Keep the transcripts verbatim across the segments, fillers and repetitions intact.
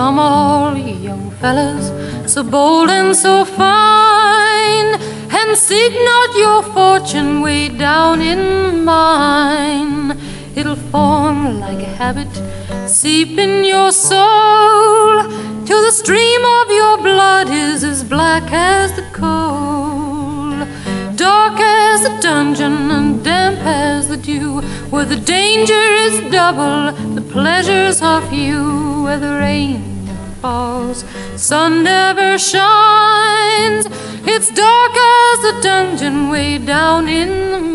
Come all ye young fellas, so bold and so fine, and seek not your fortune way down in mine. It'll form like a habit, seep in your soul, till the stream of your blood is as black as the coal, dark as the dungeon and damp as the dew, where the danger is double, the pleasures are few, where the rain never falls, sun never shines. It's dark as the dungeon way down in the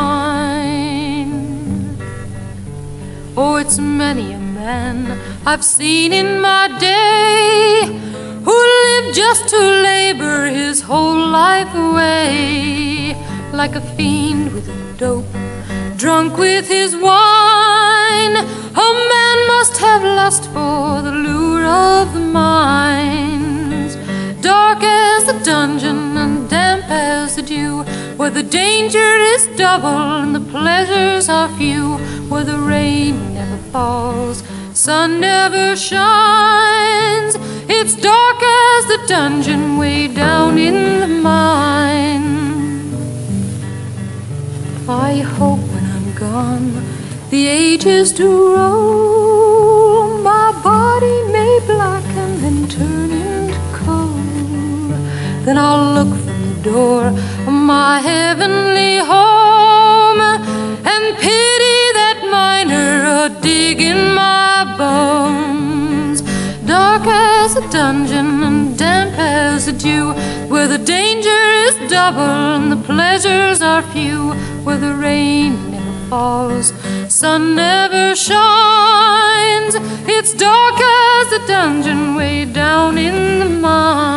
mine. Oh, it's many a man I've seen in my day who lived just to labor his whole life away, like a fiend with dope, drunk with his wine. A man must have lust for the lure of the mines, dark as the dungeon and damp as the dew, where the danger is double and the pleasures are few, where the rain never falls, sun never shines. It's dark as the dungeon way down in the mine. I hope when I'm gone the ages do roll, my body may blacken and turn into coal. Then I'll look from the door of my heavenly home and pity that miner a dig in my bones, dark as a dungeon and damp as the dew, where the danger is double and the pleasures are few, where the rain never falls, sun never shines. It's dark as the dungeon way down in the mine.